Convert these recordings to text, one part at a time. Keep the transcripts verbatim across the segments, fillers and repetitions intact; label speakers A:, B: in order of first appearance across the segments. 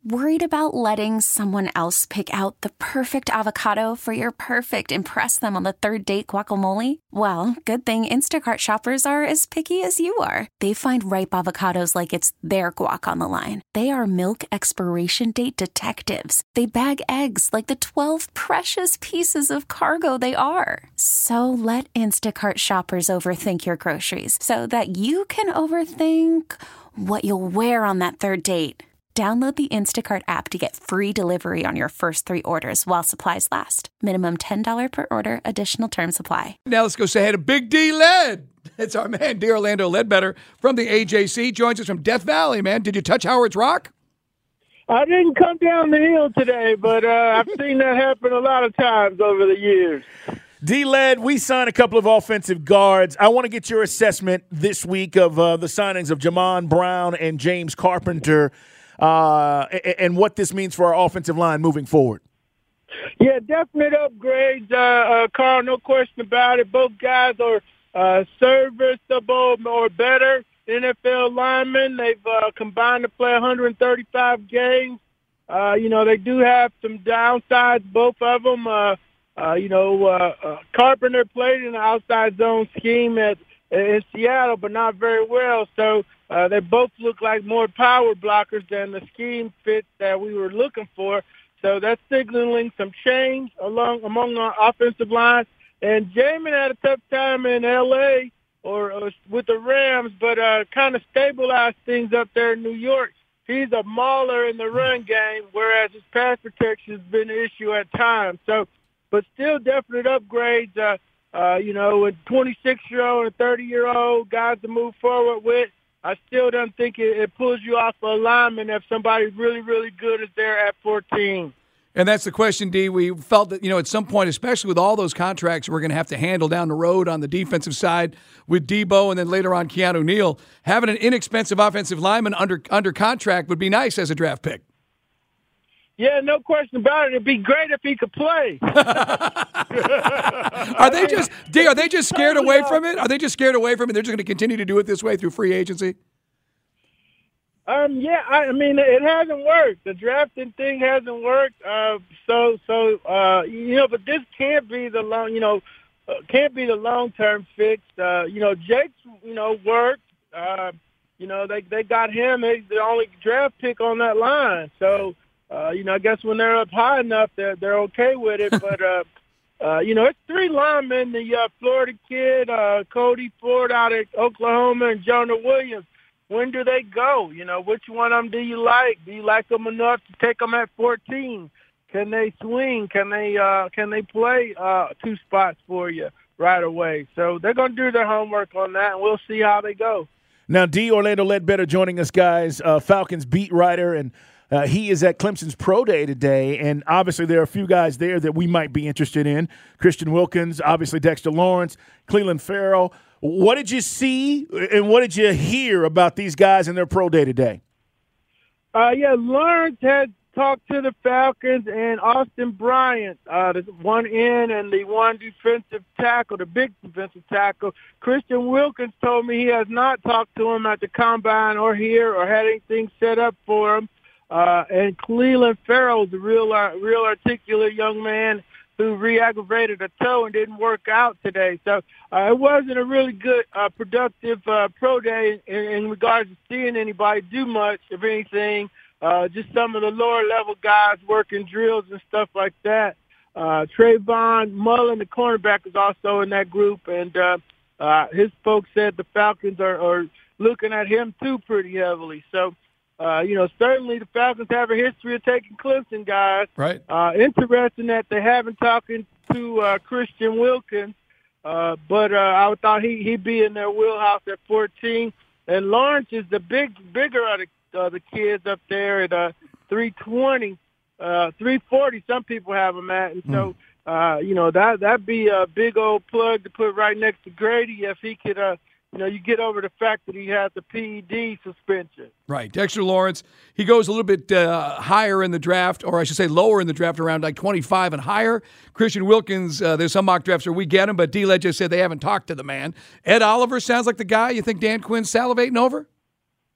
A: Worried about letting someone else pick out the perfect avocado for your perfect impress them on the third date guacamole? Well, good thing Instacart shoppers are as picky as you are. They find ripe avocados like it's their guac on the line. They are milk expiration date detectives. They bag eggs like the twelve precious pieces of cargo they are. So let Instacart shoppers overthink your groceries so that you can overthink what you'll wear on that third date. Download the Instacart app to get free delivery on your first three orders while supplies last. Minimum ten dollars per order. Additional terms apply.
B: Now let's go say hi to Big D Led. It's our man, D. Orlando Ledbetter from the A J C. Joins us from Death Valley, man. Did you touch Howard's Rock?
C: I didn't come down the hill today, but uh, I've seen that happen a lot of times over the years.
D: D-Led, we signed a couple of offensive guards. I want to get your assessment this week of uh, the signings of Jamon Brown and James Carpenter. Uh, and what this means for our offensive line moving forward.
C: Yeah, definite upgrades, uh, uh, Carl, no question about it. Both guys are uh, serviceable or better N F L linemen. They've uh, combined to play one hundred thirty-five games. Uh, you know, they do have some downsides, both of them. Uh, uh, you know, uh, uh, Carpenter played in the outside zone scheme at in Seattle, but not very well. So uh, they both look like more power blockers than the scheme fit that we were looking for. So that's signaling some change along among our offensive line. And Jamin had a tough time in L A or, or with the Rams, but uh, kind of stabilized things up there in New York. He's a mauler in the run game, whereas his pass protection has been an issue at times. So, but still definite upgrades. Uh, Uh, you know, a twenty-six-year-old and a thirty-year-old guys to move forward with. I still don't think it, it pulls you off a lineman if somebody really, really good is there at fourteen.
B: And that's the question, D. We felt that, you know, at some point, especially with all those contracts we're going to have to handle down the road on the defensive side with Debo and then later on Keanu Neal, having an inexpensive offensive lineman under under contract would be nice as a draft pick.
C: Yeah, no question about it. It'd be great if he could play.
B: Are they just, D, are they just scared away from it? Are they just scared away from it? They're just going to continue to do it this way through free agency?
C: Um, yeah, I, I mean, it hasn't worked. The drafting thing hasn't worked. Uh, so, so uh, you know, but this can't be the long, you know, uh, can't be the long-term fix. Uh, you know, Jake's, you know, worked. Uh, you know, they they got him. He's the only draft pick on that line. So, Uh, you know, I guess when they're up high enough, they're, they're okay with it. But, uh, uh, you know, it's three linemen, the uh, Florida kid, uh, Cody Ford out of Oklahoma, and Jonah Williams. When do they go? You know, which one of them do you like? Do you like them enough to take them at fourteen? Can they swing? Can they uh, can they play uh, two spots for you right away? So they're going to do their homework on that, and we'll see how they go.
D: Now, D. Orlando Ledbetter joining us, guys, uh, Falcons beat writer, and Uh, he is at Clemson's Pro Day today, and obviously there are a few guys there that we might be interested in. Christian Wilkins, obviously Dexter Lawrence, Clelin Ferrell. What did you see and what did you hear about these guys in their Pro Day today?
C: Uh, yeah, Lawrence had talked to the Falcons and Austin Bryant, uh, the one in and the one defensive tackle, the big defensive tackle. Christian Wilkins told me he has not talked to him at the Combine or here or had anything set up for him. Uh, and Clelin Ferrell, the real, uh, real articulate young man who re-aggravated a toe and didn't work out today. So uh, it wasn't a really good, uh, productive uh, pro day in, in regards to seeing anybody do much, if anything. Uh, just some of the lower-level guys working drills and stuff like that. Uh, Trayvon Mullen, the cornerback, is also in that group, and uh, uh, his folks said the Falcons are, are looking at him, too, pretty heavily. So, Uh, you know, certainly the Falcons have a history of taking Clemson guys.
B: Right.
C: Uh, interesting that they haven't talking to uh, Christian Wilkins, uh, but uh, I thought he, he'd be in their wheelhouse at fourteen. And Lawrence is the big, bigger of the, uh, the kids up there at uh, three twenty, uh, three forty. Some people have him at, and so uh, you know that that'd be a big old plug to put right next to Grady if he could. Uh, You know, you get over the fact that he has the P E D suspension.
B: Right. Dexter Lawrence, he goes a little bit uh, higher in the draft, or I should say lower in the draft, around like twenty-five and higher. Christian Wilkins, uh, there's some mock drafts where we get him, but D-Led just said they haven't talked to the man. Ed Oliver sounds like the guy you think Dan Quinn's salivating over?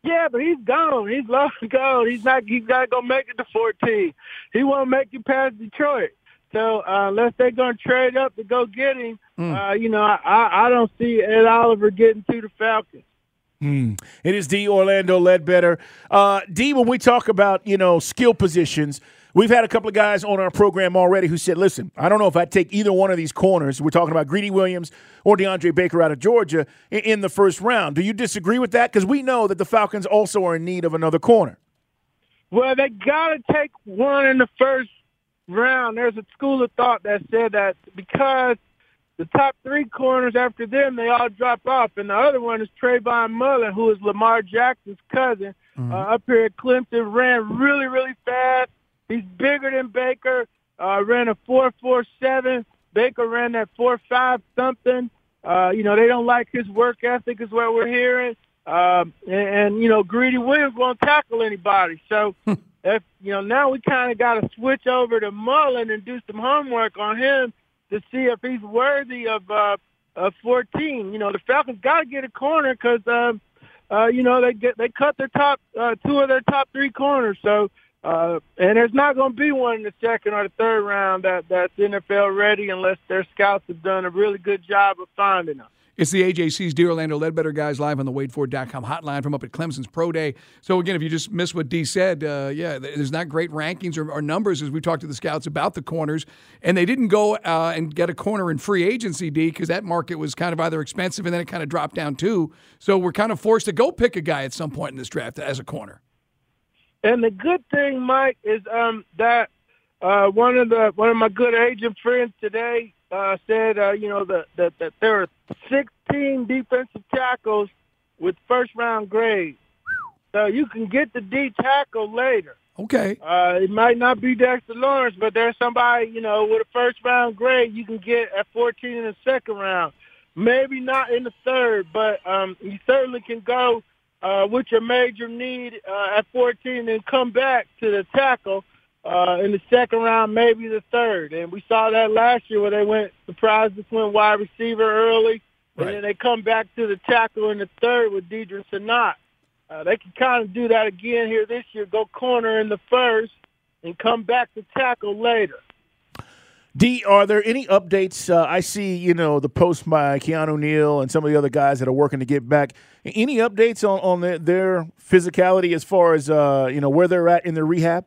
C: Yeah, but he's gone. He's long gone. He's not. He's not gonna make it to fourteen. He won't make it past Detroit. So uh, unless they're gonna trade up to go get him, mm. uh, you know, I, I don't see Ed Oliver getting to the Falcons.
D: Hmm. It is D. Orlando Ledbetter. Uh, D, when we talk about, you know, skill positions, we've had a couple of guys on our program already who said, listen, I don't know if I'd take either one of these corners. We're talking about Greedy Williams or DeAndre Baker out of Georgia in, in the first round. Do you disagree with that? Because we know that the Falcons also are in need of another corner.
C: Well, they got to take one in the first round. There's a school of thought that said that because the top three corners after them, they all drop off. And the other one is Trayvon Mullen, who is Lamar Jackson's cousin, mm-hmm. uh, up here at Clemson, ran really, really fast. He's bigger than Baker, uh, ran a four four seven. Baker ran that four five something. Uh, you know, they don't like his work ethic is what we're hearing. Um, and, and, you know, Greedy Williams won't tackle anybody. So, if you know, now we kind of got to switch over to Mullen and do some homework on him to see if he's worthy of uh, of fourteen. You know, the Falcons got to get a corner because, um, uh, you know, they get they cut their top uh, two of their top three corners. So, uh, and there's not going to be one in the second or the third round that that's N F L ready unless their scouts have done a really good job of finding them.
B: It's the A J C's D. Orlando Ledbetter guys live on the Wade Ford dot com hotline from up at Clemson's Pro Day. So, again, if you just missed what D said, uh, yeah, there's not great rankings or, or numbers as we talked to the scouts about the corners. And they didn't go uh, and get a corner in free agency, D, because that market was kind of either expensive and then it kind of dropped down too. So we're kind of forced to go pick a guy at some point in this draft as a corner.
C: And the good thing, Mike, is um, that uh, one of the one of my good agent friends today uh, said, uh, you know, that that that there are sixteen defensive tackles with first round grades, so you can get the D tackle later.
B: Okay.
C: Uh, it might not be Dexter Lawrence, but there's somebody, you know, with a first round grade you can get at fourteen in the second round. Maybe not in the third, but um, you certainly can go uh, with your major need uh, at fourteen and come back to the tackle uh, in the second round, maybe the third. And we saw that last year where they went, surprised just went wide receiver early, and right. then they come back to the tackle in the third with Deidre Sanat. Uh, they can kind of do that again here this year, go corner in the first and come back to tackle later.
D: D, are there any updates? Uh, I see, you know, the post by Keanu Neal and some of the other guys that are working to get back. Any updates on, on their, their physicality as far as, uh, you know, where they're at in their rehab?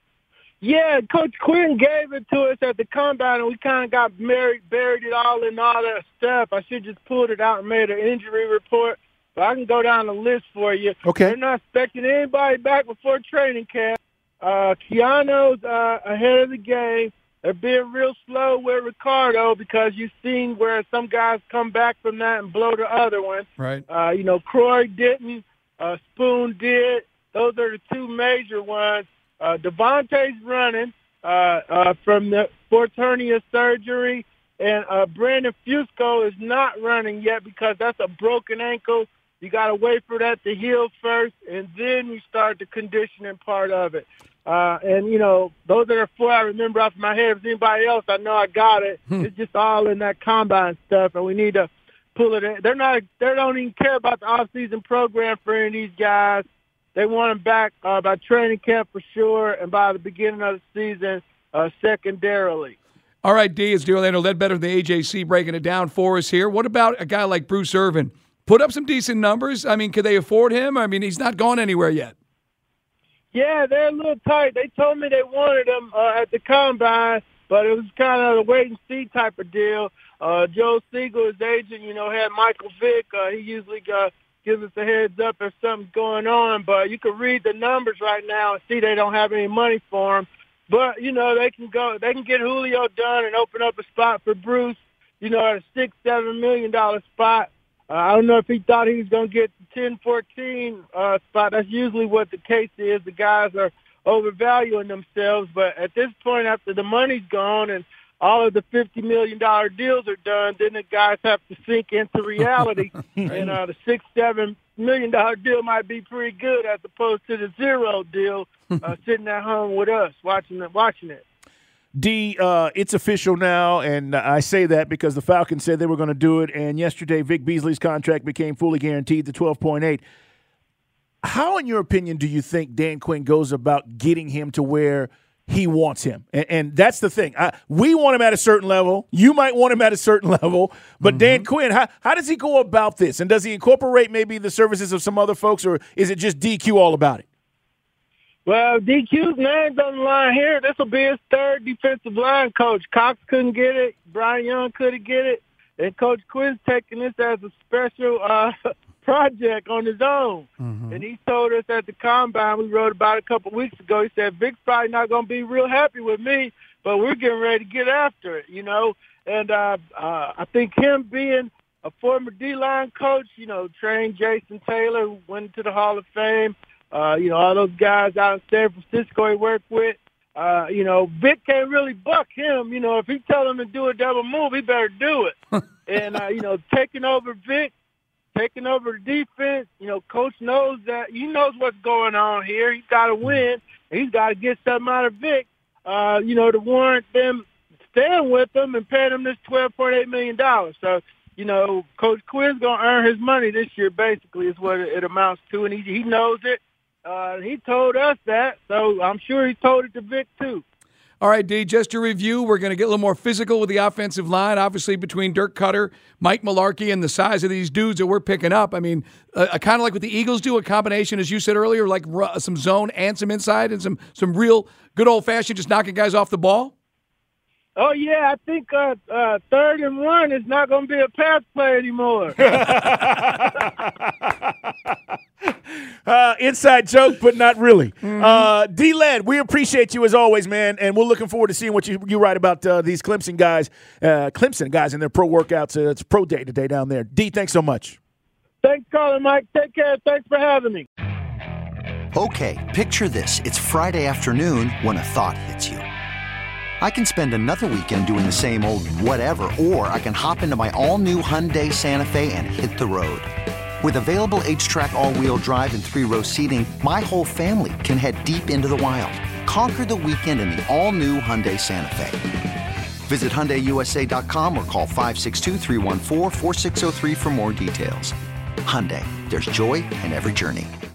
C: Yeah, Coach Quinn gave it to us at the combine, and we kind of got married, buried it all in all that stuff. I should just pulled it out and made an injury report. But I can go down the list for you.
D: Okay.
C: They're not expecting anybody back before training camp. Uh, Keanu's uh, ahead of the game. They're being real slow with Ricardo because you've seen where some guys come back from that and blow the other one.
B: Right.
C: Uh, you know, Croy didn't. Uh, Spoon did. Those are the two major ones. Uh, Devontae's running uh, uh, from the sports hernia surgery, and uh, Brandon Fusco is not running yet because that's a broken ankle. You got to wait for that to heal first, and then you start the conditioning part of it. Uh, and, you know, those are the four I remember off my head. If anybody else, I know I got it. Hmm. It's just all in that combine stuff, and we need to pull it in. They're not, they don't even care about the off-season program for any of these guys. They want them back uh, by training camp for sure, and by the beginning of the season, uh, secondarily.
B: All right, D, it's D. Orlando Ledbetter of the A J C breaking it down for us here. What about a guy like Bruce Irvin? Put up some decent numbers. I mean, could they afford him? I mean, he's not gone anywhere yet.
C: Yeah, they're a little tight. They told me they wanted him uh, at the combine, but it was kind of a wait-and-see type of deal. Uh, Joe Siegel, his agent, you know, had Michael Vick. Uh, he usually uh, gives us a heads up if something's going on. But you can read the numbers right now and see they don't have any money for him. But, you know, they can go, they can get Julio done and open up a spot for Bruce, you know, at a six, seven million dollar spot. Uh, I don't know if he thought he was going to get the ten, fourteen uh, spot. That's usually what the case is. The guys are overvaluing themselves. But at this point, after the money's gone and all of the fifty million dollar deals are done, then the guys have to sink into reality. and uh, the six, seven million dollar deal might be pretty good as opposed to the zero deal uh, sitting at home with us watching it. Watching it.
D: D, uh, it's official now, and I say that because the Falcons said they were going to do it, and yesterday Vic Beasley's contract became fully guaranteed to twelve point eight. How, in your opinion, do you think Dan Quinn goes about getting him to where he wants him? And, and that's the thing. I, we want him at a certain level. You might want him at a certain level. But mm-hmm. Dan Quinn, how, how does he go about this? And does he incorporate maybe the services of some other folks, or is it just D Q all about it?
C: Well, D Q's name's on the line here. This will be his third defensive line coach. Cox couldn't get it. Brian Young couldn't get it. And Coach Quinn's taking this as a special uh, project on his own. Mm-hmm. And he told us at the Combine, we wrote about it a couple of weeks ago, he said, Vic's probably not going to be real happy with me, but we're getting ready to get after it, you know. And uh, uh, I think him being a former D-line coach, you know, trained Jason Taylor, who went to the Hall of Fame, uh, you know, all those guys out in San Francisco he worked with. Uh, you know, Vic can't really buck him. You know, if he tell him to do a double move, he better do it. and, uh, you know, taking over Vic, taking over the defense, you know, Coach knows that. He knows what's going on here. He's got to win. And he's got to get something out of Vic, uh, you know, to warrant them staying with him and paying him this twelve point eight million dollars. So, you know, Coach Quinn's going to earn his money this year, basically, is what it amounts to. And he, he knows it. Uh, he told us that, so I'm sure he told it to Vic, too.
B: All right, D, just to review, we're going to get a little more physical with the offensive line, obviously between Dirk Cutter, Mike Mularkey, and the size of these dudes that we're picking up. I mean, uh, kind of like what the Eagles do, a combination, as you said earlier, like r- some zone and some inside and some, some real good old-fashioned just knocking guys off the ball?
C: Oh, yeah, I think uh, uh, third and one is not going to be a pass play anymore.
D: uh, inside joke, but not really. Mm-hmm. Uh, D-Led, we appreciate you as always, man, and we're looking forward to seeing what you, you write about uh, these Clemson guys, uh, Clemson guys and their pro workouts. Uh, it's pro day today down there. D, thanks so much.
C: Thanks, Colin, Mike. Take care. Thanks for having me.
E: Okay, picture this. It's Friday afternoon when a thought hits you. I can spend another weekend doing the same old whatever, or I can hop into my all-new Hyundai Santa Fe and hit the road. With available H-Track all-wheel drive and three-row seating, my whole family can head deep into the wild. Conquer the weekend in the all-new Hyundai Santa Fe. Visit Hyundai U S A dot com or call five six two, three one four, four six zero three for more details. Hyundai, there's joy in every journey.